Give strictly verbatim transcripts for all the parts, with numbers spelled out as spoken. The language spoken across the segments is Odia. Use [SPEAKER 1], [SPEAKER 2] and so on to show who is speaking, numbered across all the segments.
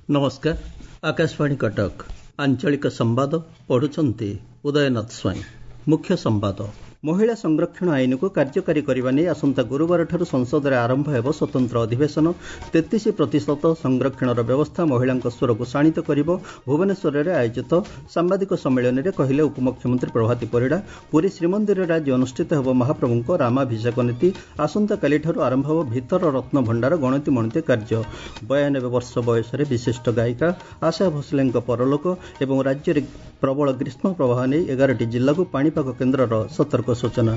[SPEAKER 1] नमस्कार। आकाशवाणी कटक आंचलिक संवाद पढ़ुचंती उदयनाथ स्वाई। मुख्य संवाद महिला संरक्षण आईन को कार्यकारी करने नहीं आसंता गुरुवार ठारू संसद में आरंभ हेब स्वतंत्र अधिवेशन। तेतीस प्रतिशत संरक्षण व्यवस्था महिला स्वर को शाणित कर भुवनेश्वर में आयोजित सांबादिक सम्मेलन में कहले उपमुख्यमंत्री प्रभाती परिड़ा। पुरी श्रीमंदिर में आज अनुष्ठित हेब महाप्रभु रामाभिषेक नीति। आसंता काली ठारू आरंभ हेब भीतर रत्न भंडार गणति मणति कार्य। बयानबे वर्ष बयस विशिष्ट गायिका आशा भोसले परलोक और राज्य में प्रबल ग्रीष्म प्रवाह नहीं एगारटी जिला को पाणीपाग केन्द्र सतर्क सूचना।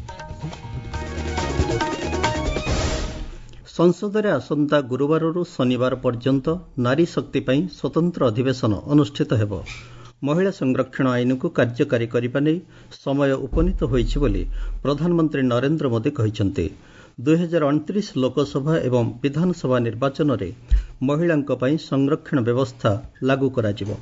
[SPEAKER 1] संसद में आसंता गुरुवार शनिवार पर्यंत नारी शक्ति पर स्वतंत्र अधिवेशन अनुष्ठित हेब। महिला संरक्षण आईन को कार्यकारी करने नहीं समय उपनीत होइछि बोली प्रधानमंत्री नरेंद्र मोदी कहिसंते। दुई हजार अणतीस लोकसभा एवं विधानसभा निर्वाचन में महिलांक पई संरक्षण व्यवस्था लागू कराजिबो।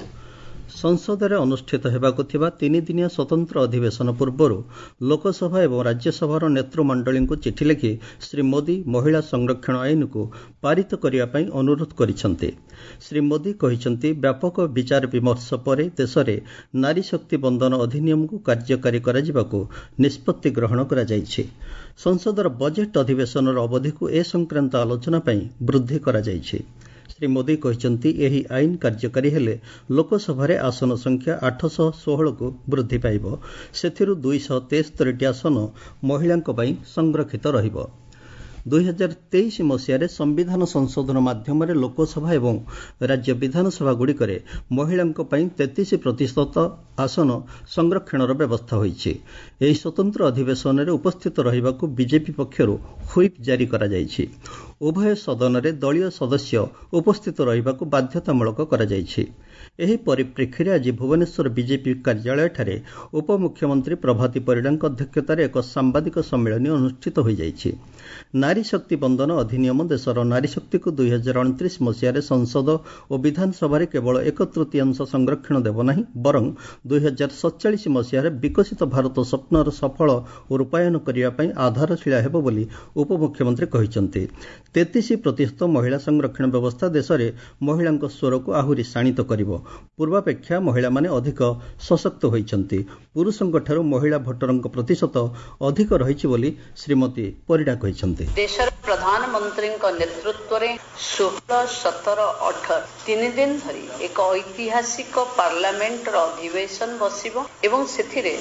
[SPEAKER 1] संसद में अनुष्ठित हेबाकु थिबा तीन दिनिया स्वतंत्र अधिवेशन पूर्व लोकसभा एवं राज्यसभार नेतृमंडली को चिठी लिखि श्री मोदी महिला संरक्षण आईन को पारित करने पई अनुरोध करिसंते। श्री मोदी कहिसंते व्यापक विचार विमर्श पर देश में नारी शक्ति बंधन अधिनियम को कार्यकारी कराजिबाकु निष्पत्ति ग्रहण करा जायछि। संसदर बजेट अधिवेशन अवधि को ए संक्रांत आलोचना पई वृद्धि करा जायछि। श्री मोदी कहते यही आईन कार्यकारी हेले लोकसभा आसन संख्या आठ सौ सोलह को वृद्धि पाइब। सेथिरु दुई सौ तेस्तरी टी आसन महिलांक पई संरक्षित रहिब। दुई हजार तेईस मसीह संविधान संशोधन माध्यम लोकसभा एवं राज्य विधानसभा गुड़िकर महिलांक पई तैंतीस प्रतिशत आसन संरक्षण व्यवस्था होइछि। एही स्वतंत्र अधिवेशन में उपस्थित रहिबाकु बीजेपी पक्षरु व्हिप जारी करा जायछि। उभय सदन में दलीय सदस्य उपस्थित रहिबाकु बाध्यतामूलक करा जायछि। एही परिप्रेक्षी में आज भुवनेश्वर बीजेपी कार्यालय ठारे उपमुख्यमंत्री प्रभाती परिड़ा अध्यक्षतार एक सांबादिक सम्मेलन अनुष्ठित हो जायछि। नारी शक्ति बंधन अधिनियम देशर नारी शक्ति को दुई हजार अणतीस मसीह संसद और विधानसभा केवल एक तृतीयांश संरक्षण देव नहीं बरं दुई हजार सतचाश मसीह विकसित भारत स्वप्नर सफल रूपायन करने आधारशिला हेब बोली उपमुख्यमंत्री कहिसंते। तैंतीस प्रतिशत महिला संरक्षण व्यवस्था देश में महिला स्वर को आहुरी शाणित करिवो। पूर्वापेक्षा महिला माने अधिक सशक्त होइछंती। पुरुषों ठारू महिला भोटरंक प्रतिशत अधिक रहिछि बोली श्रीमती परिड़ा कहिसंते।
[SPEAKER 2] देशर प्रधानमंत्री नेतृत्व में सोलह सत्रह अठारह तीन दिन धरी एक ऐतिहासिक पार्लियामेंट अधिवेशन बसिबो एवं सेथिरे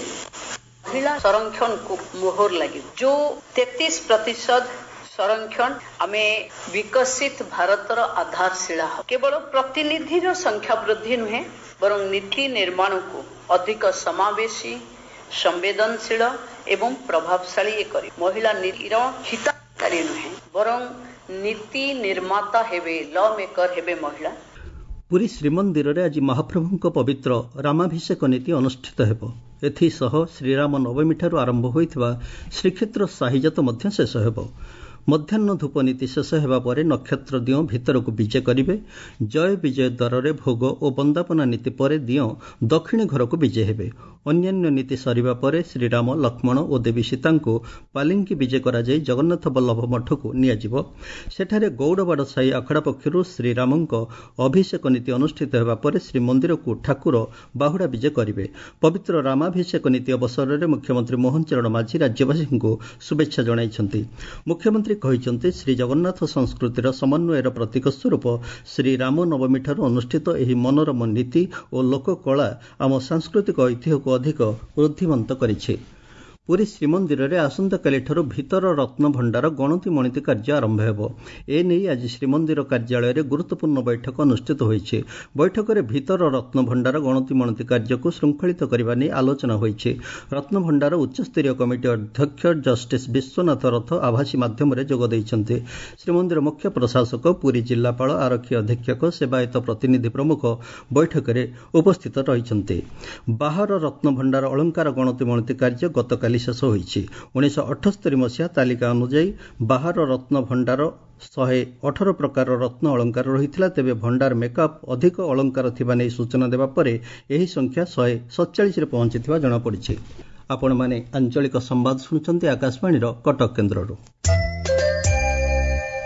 [SPEAKER 2] महिला संरक्षण को मोहर लगे। जो तैंतीस प्रतिशत संरक्षण आमे विकसित भारतर आधारशिला केवल प्रतिनिधि संख्या वृद्धि नुहे बरं नीति निर्माण को अधिक समावेशी संवेदनशील एवं प्रभावशाली करी। महिला नीतिर हितकारी नुहे बरं नीति निर्माता हेबे लॉ मेकर हेबे महिला।
[SPEAKER 1] पुरी श्रीमंदिर में आज महाप्रभु पवित्र रामाभिषेक नीति अनुष्ठित हेब। एथिसह श्रीराम नवमी ठारू आरंभ होइथिबा श्रीक्षेत्र साहिजात मध्य शेष हेब। मध्याह्न धूप नीति शेष हेबा परे नक्षत्र दियों भीतर को विजे करिवे। जय विजय द्वार रे भोग और वंदापना नीति परे दियों दक्षिण घर को विजे हेबे। अन्यान्य नीति सरिबा परे श्रीराम लक्ष्मण और देवी सीता को पालिंकी विजे करा जाय जगन्नाथ बल्लभ मठ को नियाजिबो। सेठारे गौड़बाड़ साई आखड़ा पक्षरु श्रीरामंक अभिषेक नीति अनुष्ठित हेबा परे श्रीमंदिर को ठाकुर बाहुड़ा विजे करिवे। पवित्र रामाभिषेक नीति अवसर में मुख्यमंत्री मोहन चरण माझी राज्यवासी को शुभेच्छा जणाइछंती। मुख्यमंत्री कहिसंते श्री जगन्नाथ संस्कृतिर समन्वयर प्रतीक स्वरूप श्री राम नवमी ठारू अनुष्ठित एही मनोरम नीति और लोककला आम सांस्कृतिक ऐतिह्य को अधिक वृद्धिमंत करिछि। पुरी श्रीमंदिर में आसंताकाली ठारू भीतर रत्न भंडार गणति मणति कार्य आरंभ हेब। एने आज श्रीमंदिर कार्यालय में गुरुत्वपूर्ण बैठक अनुष्ठित होइछि। बैठक में भीतर रत्न भंडार गणति मणति कार्य को श्रृंखलित करबा नै आलोचना होइछि। रत्न भंडार उच्चस्तरीय कमिटी अध्यक्ष जस्टिस विश्वनाथ रथ आभासी माध्यम जोग दैछन्ते। श्रीमंदिर मुख्य प्रशासक पुरी जिलापाल आरक्षी अधीक्षक सेवायत प्रतिनिधि प्रमुख बैठक में उपस्थित रहिछन्ते। बाहर रत्न भंडार अलंकार गणति मणति कार्य गतकाली शेष होइछि। उन्नीस अठस्तरी मसीहा तालिका अनुଯାयी बाहर रत्न भंडार शहे अठर प्रकार रत्न अलंकार रही। तेबे भंडार मेकअप अधिक अलंकार थिबा नै सूचना देबा परे एही संख्या शहे सतचालीस रे पहुंचीथिबा जणा पड़िछि। आपण माने आंचलिक संवाद सुनुचंती आकाशवाणी कटक केन्द्ररू।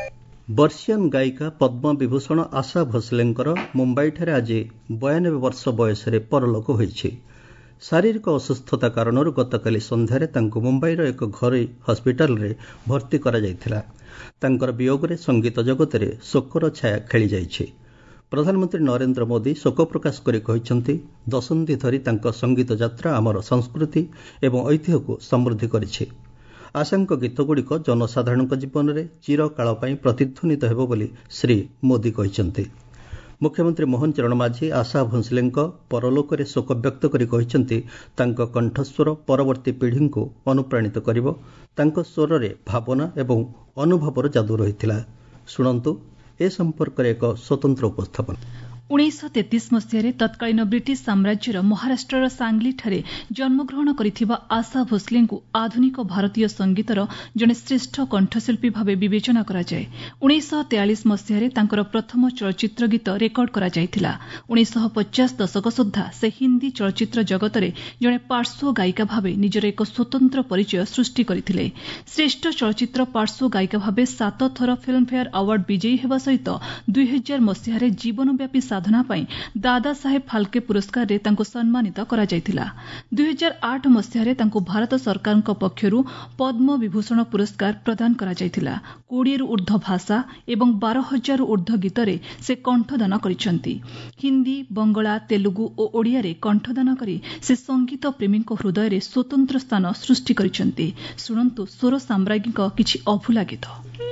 [SPEAKER 1] ବର୍ଷିୟାନ୍ ଗାୟିକା ପଦ୍ମ ବିଭୂଷଣ ଆଶା ଭୋସଲେଙ୍କର ମୁମ୍ବାଇଠାରେ ଆଜି ବୟାନବେ ବର୍ଷ ବୟସରେ ପରଲୋକ ହୋଇଛି। ଶାରୀରିକ ଅସୁସ୍ଥତା କାରଣରୁ ଗତକାଲି ସନ୍ଧ୍ୟାରେ ତାଙ୍କୁ ମୁମ୍ବାଇର ଏକ ଘରୋଇ ହସ୍ପିଟାଲରେ ଭର୍ତ୍ତି କରାଯାଇଥିଲା। ତାଙ୍କର ବିୟୋଗରେ ସଙ୍ଗୀତ ଜଗତରେ ଶୋକର ଛାୟା ଖେଳିଯାଇଛି। ପ୍ରଧାନମନ୍ତ୍ରୀ ନରେନ୍ଦ୍ର ମୋଦି ଶୋକ ପ୍ରକାଶ କରି କହିଛନ୍ତି, ଦଶନ୍ଧି ଧରି ତାଙ୍କ ସଙ୍ଗୀତ ଯାତ୍ରା ଆମର ସଂସ୍କୃତି ଏବଂ ଐତିହ୍ୟକୁ ସମୃଦ୍ଧି କରିଛି। ଆଶାଙ୍କ ଗୀତଗୁଡ଼ିକ ଜନସାଧାରଣଙ୍କ ଜୀବନରେ ଚିରକାଳ ପାଇଁ ପ୍ରତିଧ୍ୱନିତ ହେବ ବୋଲି ଶ୍ରୀ ମୋଦି କହିଛନ୍ତି। ମୁଖ୍ୟମନ୍ତ୍ରୀ ମୋହନ ଚରଣ ମାଝୀ ଆଶା ଭୋସଲେଙ୍କ ପରଲୋକରେ ଶୋକ ବ୍ୟକ୍ତ କରି କହିଛନ୍ତି, ତାଙ୍କ କଣ୍ଠସ୍ୱର ପରବର୍ତ୍ତୀ ପିଢ଼ିଙ୍କୁ ଅନୁପ୍ରାଣିତ କରିବ। ତାଙ୍କ ସ୍ୱରରେ ଭାବନା ଏବଂ ଅନୁଭବର ଯାଦୁ ରହିଥିଲା। ଶୁଣନ୍ତୁ ଏ ସମ୍ପର୍କରେ ଏକ ସ୍ୱତନ୍ତ୍ର ଉପସ୍ଥାପନ।
[SPEAKER 3] ଉଣେଇଶହ ତେତିଶ ମସିହାରେ ତତ୍କାଳୀନ ବ୍ରିଟିଶ ସାମ୍ରାଜ୍ୟର ମହାରାଷ୍ଟ୍ରର ସାଙ୍ଗଲିଠାରେ ଜନ୍ମଗ୍ରହଣ କରିଥିବା ଆଶା ଭୋସଲେଙ୍କୁ ଆଧୁନିକ ଭାରତୀୟ ସଙ୍ଗୀତର ଜଣେ ଶ୍ରେଷ୍ଠ କଣ୍ଠଶିଳ୍ପୀ ଭାବେ ବିବେଚନା କରାଯାଏ। ଉଣେଇଶହ ତେୟାଳିଶ ମସିହାରେ ତାଙ୍କର ପ୍ରଥମ ଚଳଚ୍ଚିତ୍ର ଗୀତ ରେକର୍ଡ କରାଯାଇଥିଲା। ଉଣେଇଶହ ପଚାଶ ଦଶକ ସୁଦ୍ଧା ସେ ହିନ୍ଦୀ ଚଳଚ୍ଚିତ୍ର ଜଗତରେ ଜଣେ ପାର୍ଶ୍ୱ ଗାୟିକା ଭାବେ ନିଜର ଏକ ସ୍ୱତନ୍ତ୍ର ପରିଚୟ ସୃଷ୍ଟି କରିଥିଲେ। ଶ୍ରେଷ୍ଠ ଚଳଚ୍ଚିତ୍ର ପାର୍ଶ୍ୱ ଗାୟିକା ଭାବେ ସାତ ଥର ଫିଲ୍ମଫେୟାର ଆୱାର୍ଡ ବିଜୟୀ ହେବା ସହିତ ଦୁଇ ହଜାର ମସିହାରେ ଜୀବନବ୍ୟାପୀ ସାଧନା ପାଇଁ ଦାଦା ସାହେବ ଫାଲ୍କେ ପୁରସ୍କାରରେ ତାଙ୍କୁ ସମ୍ମାନିତ କରାଯାଇଥିଲା। ଦୁଇ ହଜାର ଆଠ ମସିହାରେ ତାଙ୍କୁ ଭାରତ ସରକାରଙ୍କ ପକ୍ଷରୁ ପଦ୍ମ ବିଭୂଷଣ ପୁରସ୍କାର ପ୍ରଦାନ କରାଯାଇଥିଲା। କୋଡ଼ିଏରୁ ଉର୍ଦ୍ଧ୍ୱ ଭାଷା ଏବଂ ବାର ହଜାରରୁ ଉର୍ଦ୍ଧ୍ୱ ଗୀତରେ ସେ କଣ୍ଠଦାନ କରିଛନ୍ତି। ହିନ୍ଦୀ, ବଙ୍ଗଳା, ତେଲୁଗୁ ଓ ଓଡ଼ିଆରେ କଣ୍ଠଦାନ କରି ସେ ସଙ୍ଗୀତ ପ୍ରେମୀଙ୍କ ହୃଦୟରେ ସ୍ୱତନ୍ତ୍ର ସ୍ଥାନ ସୃଷ୍ଟି କରିଛନ୍ତି। ଶୁଣନ୍ତୁ ସ୍ୱର ସାମ୍ରାଜ୍ଞୀଙ୍କ କିଛି ଅଭୁଲା ଗୀତ।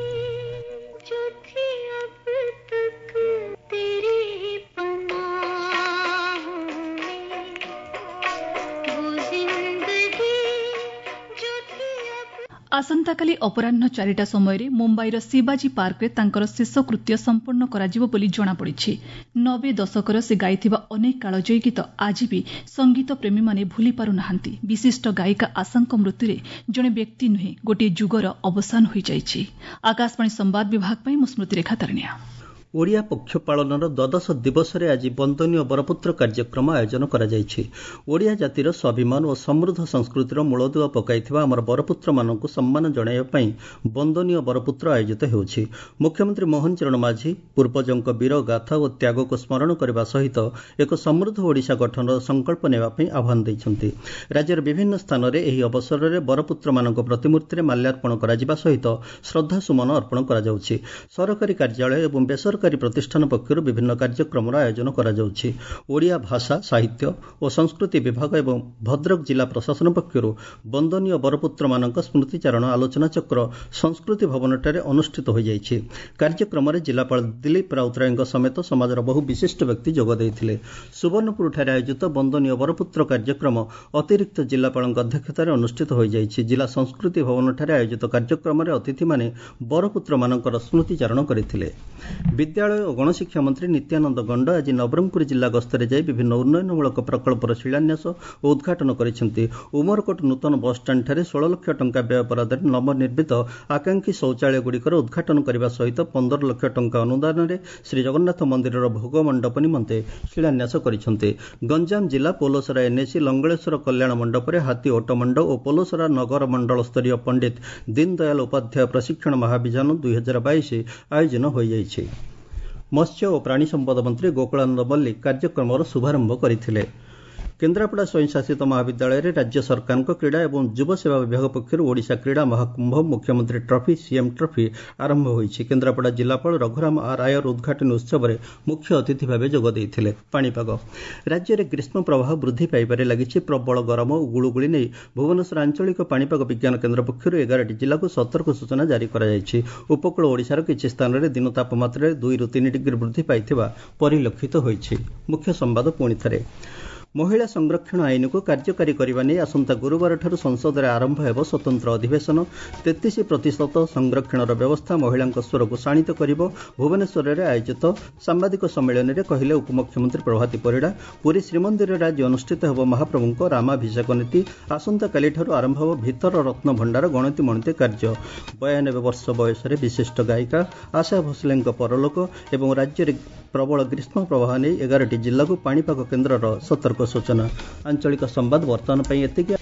[SPEAKER 3] ଆସନ୍ତାକାଲି ଅପରାହ୍ନ ଚାରିଟା ସମୟରେ ମୁମ୍ବାଇର ଶିବାଜୀ ପାର୍କରେ ତାଙ୍କର ଶେଷକୃତ୍ୟ ସମ୍ପନ୍ନ କରାଯିବ ବୋଲି ଜଣାପଡ଼ିଛି। ନବେ ଦଶକର ସେ ଗାଇଥିବା ଅନେକ କାଳଜୟୀ ଗୀତ ଆଜି ବି ସଙ୍ଗୀତ ପ୍ରେମୀମାନେ ଭୁଲି ପାରୁନାହାନ୍ତି। ବିଶିଷ୍ଟ ଗାୟିକା ଆଶାଙ୍କ ମୃତ୍ୟୁରେ ଜଣେ ବ୍ୟକ୍ତି ନୁହେଁ, ଗୋଟିଏ ଯୁଗର ଅବସାନ ହୋଇଯାଇଛି। ଆକାଶବାଣୀ ସମ୍ବାଦ ବିଭାଗ ପାଇଁ ମୁଁ ସ୍ମୃତିରେଖା ତାରିଣିଆ।
[SPEAKER 1] ଓଡ଼ିଆ ପକ୍ଷ ପାଳନର ଦ୍ୱାଦଶ ଦିବସରେ ଆଜି ବନ୍ଦନୀୟ ବରପୁତ୍ର କାର୍ଯ୍ୟକ୍ରମ ଆୟୋଜନ କରାଯାଇଛି। ଓଡ଼ିଆ ଜାତିର ସ୍ୱାଭିମାନ ଓ ସମୃଦ୍ଧ ସଂସ୍କୃତିର ମୂଳଦୁଆ ପକାଇଥିବା ଆମର ବରପୁତ୍ରମାନଙ୍କୁ ସମ୍ମାନ ଜଣାଇବା ପାଇଁ ବନ୍ଦନୀୟ ବରପୁତ୍ର ଆୟୋଜିତ ହେଉଛି। ମୁଖ୍ୟମନ୍ତ୍ରୀ ମୋହନ ଚରଣ ମାଝୀ ପୂର୍ବଜଙ୍କ ବୀର ଗାଥା ଓ ତ୍ୟାଗକୁ ସ୍ମରଣ କରିବା ସହିତ ଏକ ସମୃଦ୍ଧ ଓଡ଼ିଶା ଗଠନର ସଂକଳ୍ପ ନେବା ପାଇଁ ଆହ୍ୱାନ ଦେଇଛନ୍ତି। ରାଜ୍ୟର ବିଭିନ୍ନ ସ୍ଥାନରେ ଏହି ଅବସରରେ ବରପୁତ୍ରମାନଙ୍କ ପ୍ରତିମୂର୍ତ୍ତିରେ ମାଲ୍ୟାର୍ପଣ କରାଯିବା ସହିତ ଶ୍ରଦ୍ଧାସୁମନ ଅର୍ପଣ କରାଯାଉଛି। ସରକାରୀ କାର୍ଯ୍ୟାଳୟ ଏବଂ ବେସରକାରୀ ପ୍ରତିଷ୍ଠାନ ପକ୍ଷରୁ ବିଭିନ୍ନ କାର୍ଯ୍ୟକ୍ରମର ଆୟୋଜନ କରାଯାଉଛି। ଓଡ଼ିଆ ଭାଷା, ସାହିତ୍ୟ ଓ ସଂସ୍କୃତି ବିଭାଗ ଏବଂ ଭଦ୍ରକ ଜିଲ୍ଲା ପ୍ରଶାସନ ପକ୍ଷରୁ ବନ୍ଦନୀୟ ବରପୁତ୍ରମାନଙ୍କ ସ୍ମୃତିଚାରଣ ଆଲୋଚନାଚକ୍ର ସଂସ୍କୃତି ଭବନଠାରେ ଅନୁଷ୍ଠିତ ହୋଇଯାଇଛି। କାର୍ଯ୍ୟକ୍ରମରେ ଜିଲ୍ଲାପାଳ ଦିଲ୍ଲୀପ ରାଉତରାୟଙ୍କ ସମେତ ସମାଜର ବହୁ ବିଶିଷ୍ଟ ବ୍ୟକ୍ତି ଯୋଗ ଦେଇଥିଲେ। ସୁବର୍ଣ୍ଣପୁରଠାରେ ଆୟୋଜିତ ବନ୍ଦନୀୟ ବରପୁତ୍ର କାର୍ଯ୍ୟକ୍ରମ ଅତିରିକ୍ତ ଜିଲ୍ଲାପାଳଙ୍କ ଅଧ୍ୟକ୍ଷତାରେ ଅନୁଷ୍ଠିତ ହୋଇଯାଇଛି। ଜିଲ୍ଲା ସଂସ୍କୃତି ଭବନଠାରେ ଆୟୋଜିତ କାର୍ଯ୍ୟକ୍ରମରେ ଅତିଥିମାନେ ବରପୁତ୍ରମାନଙ୍କର ସ୍ମୃତିଚାରଣ କରିଥିଲେ। ବିଦ୍ୟାଳୟ ଓ ଗଣଶିକ୍ଷା ମନ୍ତ୍ରୀ ନିତ୍ୟାନନ୍ଦ ଗଣ୍ଡ ଆଜି ନବରଙ୍ଗପୁର ଜିଲ୍ଲା ଗସ୍ତରେ ଯାଇ ବିଭିନ୍ନ ଉନ୍ନୟନମୂଳକ ପ୍ରକଳ୍ପର ଶିଳାନ୍ୟାସ ଓ ଉଦ୍ଘାଟନ କରିଛନ୍ତି। ଉମରକୋଟ ନୂତନ ବସ୍ଷ୍ଟାଣ୍ଡଠାରେ ଷୋହଳ ଲକ୍ଷ ଟଙ୍କା ବ୍ୟୟ ବରାଦରେ ନବନିର୍ମିତ ଆକାଂକ୍ଷୀ ଶୌଚାଳୟଗୁଡ଼ିକର ଉଦ୍ଘାଟନ କରିବା ସହିତ ପନ୍ଦର ଲକ୍ଷ ଟଙ୍କା ଅନୁଦାନରେ ଶ୍ରୀଜଗନ୍ନାଥ ମନ୍ଦିରର ଭୋଗ ମଣ୍ଡପ ନିମନ୍ତେ ଶିଳାନ୍ୟାସ କରିଛନ୍ତି। ଗଞ୍ଜାମ ଜିଲ୍ଲା ପୋଲସରା ଏନ୍ଏସି ଲଙ୍ଗଳେଶ୍ୱର କଲ୍ୟାଣ ମଣ୍ଡପରେ ହାତୀ ଓଟମଣ୍ଡ ଓ ପୋଲସରା ନଗର ମଣ୍ଡଳସ୍ତରୀୟ ପଣ୍ଡିତ ଦୀନଦୟାଲ ଉପାଧ୍ୟାୟ ପ୍ରଶିକ୍ଷଣ ମହାଭିଯାନ ଦୁଇ ହଜାର ବାଇଶ ଆୟୋଜନ ହୋଇଯାଇଛି। ମତ୍ସ୍ୟ ଓ ପ୍ରାଣୀ ସମ୍ପଦ ମନ୍ତ୍ରୀ ଗୋକୁଳାନନ୍ଦ ମଲ୍ଲିକ କାର୍ଯ୍ୟକ୍ରମର ଶୁଭାରମ୍ଭ କରିଥିଲେ। କେନ୍ଦ୍ରାପଡ଼ା ସ୍ୱୟଂଶାସିତ ମହାବିଦ୍ୟାଳୟରେ ରାଜ୍ୟ ସରକାରଙ୍କ କ୍ରୀଡ଼ା ଏବଂ ଯୁବ ସେବା ବିଭାଗ ପକ୍ଷରୁ ଓଡ଼ିଶା କ୍ରୀଡ଼ା ମହାକୁମ୍ଭ ମୁଖ୍ୟମନ୍ତ୍ରୀ ଟ୍ରଫି ସିଏମ୍ ଟ୍ରଫି ଆରମ୍ଭ ହୋଇଛି। କେନ୍ଦ୍ରାପଡ଼ା ଜିଲ୍ଲାପାଳ ରଘୁରାମ ଆର୍ ଆୟର ଉଦ୍ଘାଟନୀ ଉତ୍ସବରେ ମୁଖ୍ୟ ଅତିଥି ଭାବେ ଯୋଗ ଦେଇଥିଲେ। ପାଣିପାଗ ରାଜ୍ୟରେ ଗ୍ରୀଷ୍ମ ପ୍ରବାହ ବୃଦ୍ଧି ପାଇବାରେ ଲାଗିଛି। ପ୍ରବଳ ଗରମ ଓ ଗୁଳୁଗୁଳି ନେଇ ଭୁବନେଶ୍ୱର ଆଞ୍ଚଳିକ ପାଣିପାଗ ବିଜ୍ଞାନ କେନ୍ଦ୍ର ପକ୍ଷରୁ ଏଗାରଟି ଜିଲ୍ଲାକୁ ସତର୍କ ସୂଚନା ଜାରି କରାଯାଇଛି। ଉପକୂଳ ଓଡ଼ିଶାର କିଛି ସ୍ଥାନରେ ଦିନ ତାପମାତ୍ରାରେ ଦୁଇରୁ ତିନି ଡିଗ୍ରୀ ବୃଦ୍ଧି ପାଇଥିବା ପରିଲକ୍ଷିତ ହୋଇଛି। ମୁଖ୍ୟ ସମ୍ବାଦ ପୁଣି ଥରେ। ମହିଳା ସଂରକ୍ଷଣ ଆଇନକୁ କାର୍ଯ୍ୟକାରୀ କରିବା ନେଇ ଆସନ୍ତା ଗୁରୁବାରଠାରୁ ସଂସଦରେ ଆରମ୍ଭ ହେବ ସ୍ୱତନ୍ତ୍ର ଅଧିବେଶନ। ତେତିଶ ପ୍ରତିଶତ ସଂରକ୍ଷଣର ବ୍ୟବସ୍ଥା ମହିଳାଙ୍କ ସ୍ୱରକୁ ଶାଣିତ କରିବ। ଭୁବନେଶ୍ୱରରେ ଆୟୋଜିତ ସାମ୍ବାଦିକ ସମ୍ମିଳନୀରେ କହିଲେ ଉପମୁଖ୍ୟମନ୍ତ୍ରୀ ପ୍ରଭାତୀ ପରିଡ଼ା। ପୁରୀ ଶ୍ରୀମନ୍ଦିରରେ ଆଜି ଅନୁଷ୍ଠିତ ହେବ ମହାପ୍ରଭୁଙ୍କ ରାମାଭିଷେକ ନୀତି। ଆସନ୍ତାକାଲିଠାରୁ ଆରମ୍ଭ ହେବ ଭିତର ରତ୍ନ ଭଣ୍ଡାର ଗଣତି ମଣତି କାର୍ଯ୍ୟ। ବୟାନବେ ବର୍ଷ ବୟସରେ ବିଶିଷ୍ଟ ଗାୟିକା ଆଶା ଭୋସଲେଙ୍କ ପରଲୋକ ଏବଂ ରାଜ୍ୟରେ ପ୍ରବଳ ଗ୍ରୀଷ୍ମ ପ୍ରବାହ ନେଇ ଏଗାରଟି ଜିଲ୍ଲାକୁ ପାଣିପାଗ କେନ୍ଦ୍ରର ସତର୍କ ସୂଚନା। ଆଞ୍ଚଳିକ ସମ୍ବାଦ ବର୍ତ୍ତମାନ ପାଇଁ ଏତିକି।